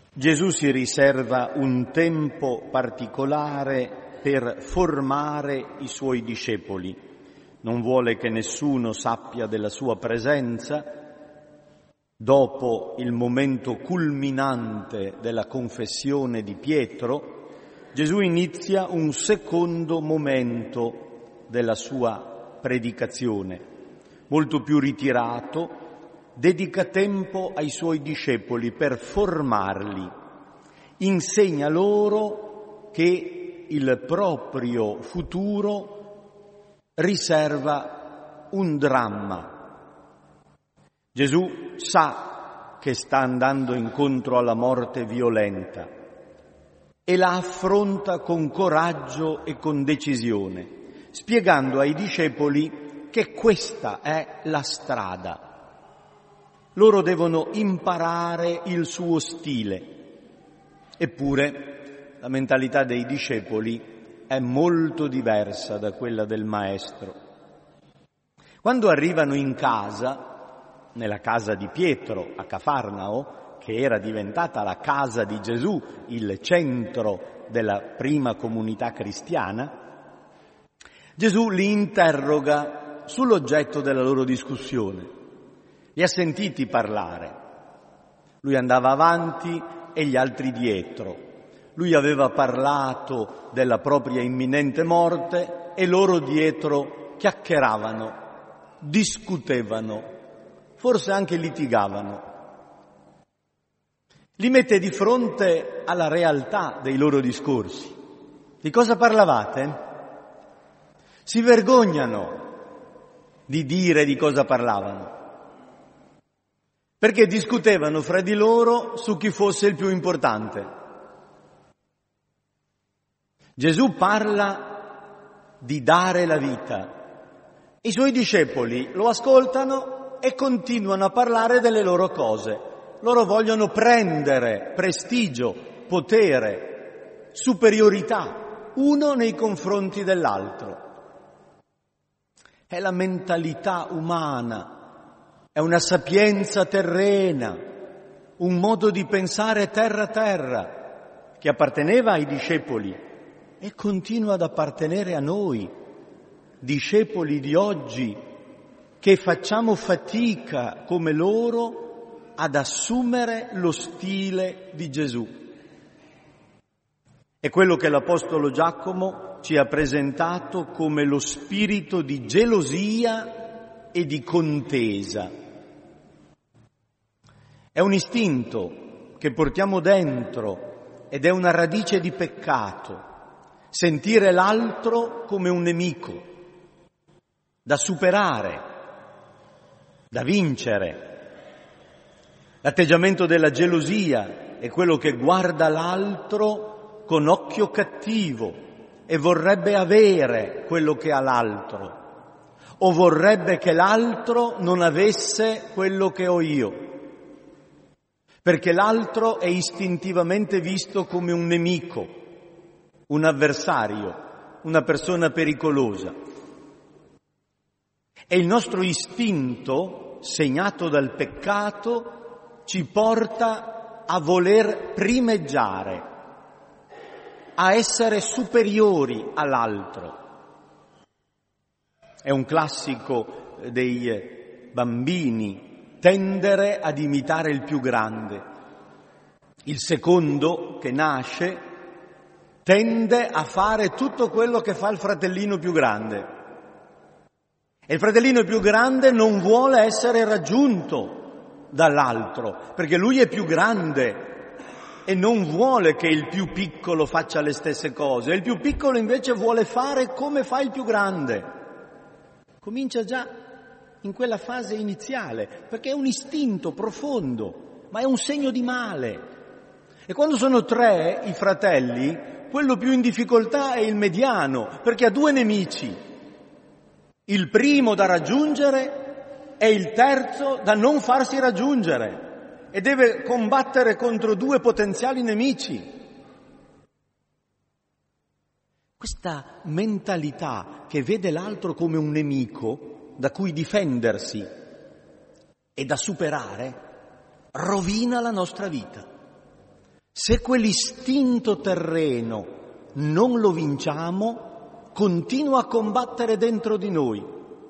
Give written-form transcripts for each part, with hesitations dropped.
Gesù si riserva un tempo particolare per formare i suoi discepoli. Non vuole che nessuno sappia della sua presenza. Dopo il momento culminante della confessione di Pietro, Gesù inizia un secondo momento della sua predicazione, molto più ritirato. Dedica tempo ai suoi discepoli per formarli, insegna loro che il proprio futuro riserva un dramma. Gesù sa che sta andando incontro alla morte violenta e la affronta con coraggio e con decisione, spiegando ai discepoli che questa è la strada. Loro devono imparare il suo stile. Eppure la mentalità dei discepoli è molto diversa da quella del Maestro. Quando arrivano in casa, nella casa di Pietro a Cafarnao, che era diventata la casa di Gesù, il centro della prima comunità cristiana, Gesù li interroga sull'oggetto della loro discussione. Li ha sentiti parlare. Lui andava avanti e gli altri dietro. Lui aveva parlato della propria imminente morte e loro dietro chiacchieravano, discutevano, forse anche litigavano. Li mette di fronte alla realtà dei loro discorsi. Di cosa parlavate? Si vergognano di dire di cosa parlavano, perché discutevano fra di loro su chi fosse il più importante. Gesù parla di dare la vita. I suoi discepoli lo ascoltano e continuano a parlare delle loro cose. Loro vogliono prendere prestigio, potere, superiorità, uno nei confronti dell'altro. È la mentalità umana. È una sapienza terrena, un modo di pensare terra-terra che apparteneva ai discepoli e continua ad appartenere a noi, discepoli di oggi, che facciamo fatica come loro ad assumere lo stile di Gesù. È quello che l'Apostolo Giacomo ci ha presentato come lo spirito di gelosia e di contesa. È un istinto che portiamo dentro ed è una radice di peccato, sentire l'altro come un nemico, da superare, da vincere. L'atteggiamento della gelosia è quello che guarda l'altro con occhio cattivo e vorrebbe avere quello che ha l'altro, o vorrebbe che l'altro non avesse quello che ho io. Perché l'altro è istintivamente visto come un nemico, un avversario, una persona pericolosa. E il nostro istinto, segnato dal peccato, ci porta a voler primeggiare, a essere superiori all'altro. È un classico dei bambini tendere ad imitare il più grande. Il secondo che nasce tende a fare tutto quello che fa il fratellino più grande. E il fratellino più grande non vuole essere raggiunto dall'altro, perché lui è più grande e non vuole che il più piccolo faccia le stesse cose. Il più piccolo invece vuole fare come fa il più grande. Comincia già in quella fase iniziale, perché è un istinto profondo, ma è un segno di male. E quando sono tre i fratelli, quello più in difficoltà è il mediano, perché ha due nemici. Il primo da raggiungere e il terzo da non farsi raggiungere, e deve combattere contro due potenziali nemici. Questa mentalità che vede l'altro come un nemico da cui difendersi e da superare, rovina la nostra vita. Se quell'istinto terreno non lo vinciamo, continua a combattere dentro di noi.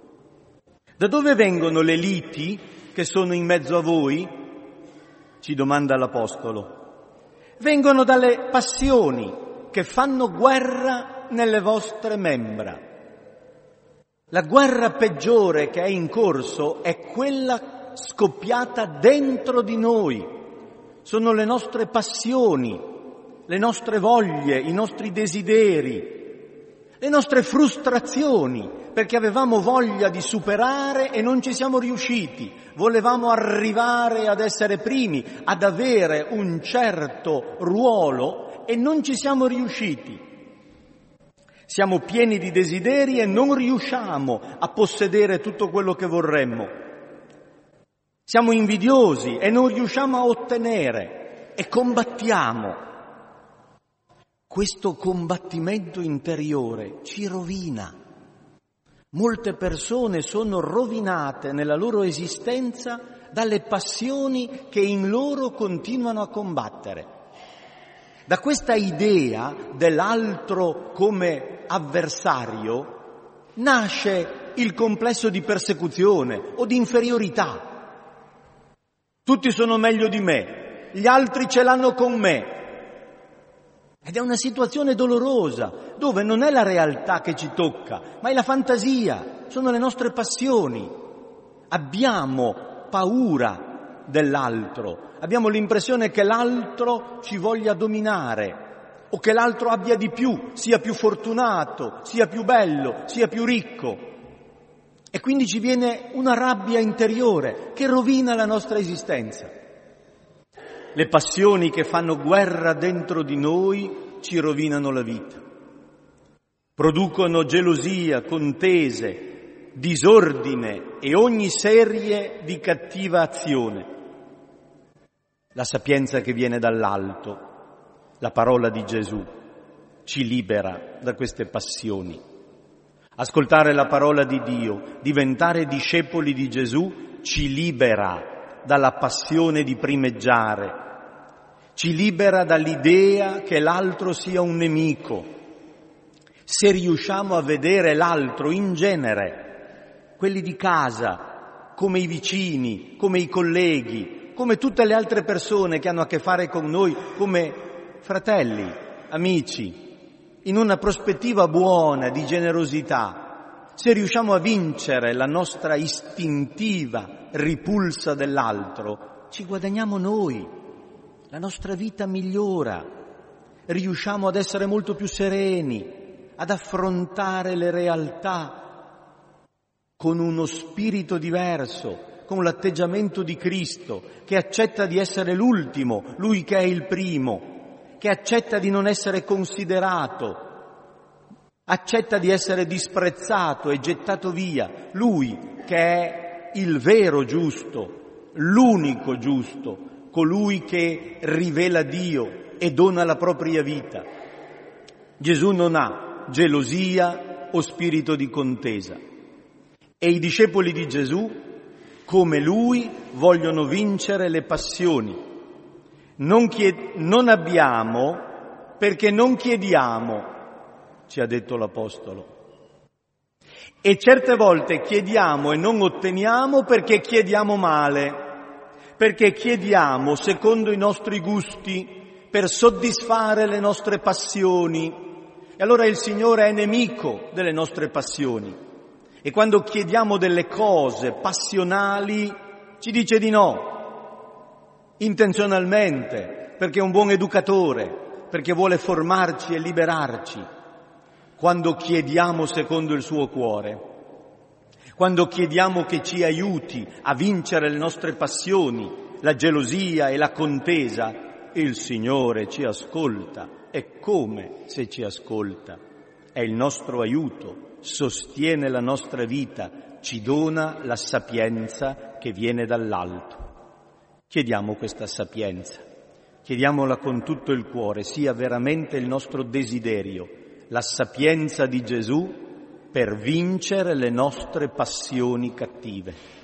Da dove vengono le liti che sono in mezzo a voi? Ci domanda l'Apostolo. Vengono dalle passioni che fanno guerra nelle vostre membra. La guerra peggiore che è in corso è quella scoppiata dentro di noi. Sono le nostre passioni, le nostre voglie, i nostri desideri, le nostre frustrazioni, perché avevamo voglia di superare e non ci siamo riusciti. Volevamo arrivare ad essere primi, ad avere un certo ruolo e non ci siamo riusciti. Siamo pieni di desideri e non riusciamo a possedere tutto quello che vorremmo. Siamo invidiosi e non riusciamo a ottenere e combattiamo. Questo combattimento interiore ci rovina. Molte persone sono rovinate nella loro esistenza dalle passioni che in loro continuano a combattere. Da questa idea dell'altro come avversario nasce il complesso di persecuzione o di inferiorità. Tutti sono meglio di me, gli altri ce l'hanno con me. Ed è una situazione dolorosa, dove non è la realtà che ci tocca, ma è la fantasia, sono le nostre passioni. Abbiamo paura dell'altro, abbiamo l'impressione che l'altro ci voglia dominare, o che l'altro abbia di più, sia più fortunato, sia più bello, sia più ricco. E quindi ci viene una rabbia interiore che rovina la nostra esistenza. Le passioni che fanno guerra dentro di noi ci rovinano la vita. Producono gelosia, contese, disordine e ogni serie di cattiva azione. La sapienza che viene dall'alto, la parola di Gesù, ci libera da queste passioni. Ascoltare la parola di Dio, diventare discepoli di Gesù, ci libera dalla passione di primeggiare, ci libera dall'idea che l'altro sia un nemico. Se riusciamo a vedere l'altro in genere, quelli di casa, come i vicini, come i colleghi, come tutte le altre persone che hanno a che fare con noi, come fratelli, amici, in una prospettiva buona di generosità, se riusciamo a vincere la nostra istintiva ripulsa dell'altro, ci guadagniamo noi, la nostra vita migliora, riusciamo ad essere molto più sereni, ad affrontare le realtà con uno spirito diverso, con l'atteggiamento di Cristo, che accetta di essere l'ultimo, Lui che è il primo, che accetta di non essere considerato, accetta di essere disprezzato e gettato via, Lui che è il vero giusto, l'unico giusto, colui che rivela Dio e dona la propria vita. Gesù non ha gelosia o spirito di contesa e i discepoli di Gesù, come Lui, vogliono vincere le passioni. Non abbiamo perché non chiediamo, ci ha detto l'Apostolo. E certe volte chiediamo e non otteniamo perché chiediamo male, perché chiediamo secondo i nostri gusti, per soddisfare le nostre passioni. E allora il Signore è nemico delle nostre passioni. E quando chiediamo delle cose passionali, ci dice di no, intenzionalmente, perché è un buon educatore, perché vuole formarci e liberarci. Quando chiediamo secondo il suo cuore, quando chiediamo che ci aiuti a vincere le nostre passioni, la gelosia e la contesa, il Signore ci ascolta. E come se ci ascolta? È il nostro aiuto, sostiene la nostra vita, ci dona la sapienza che viene dall'alto. Chiediamo questa sapienza, chiediamola con tutto il cuore, sia veramente il nostro desiderio, la sapienza di Gesù per vincere le nostre passioni cattive.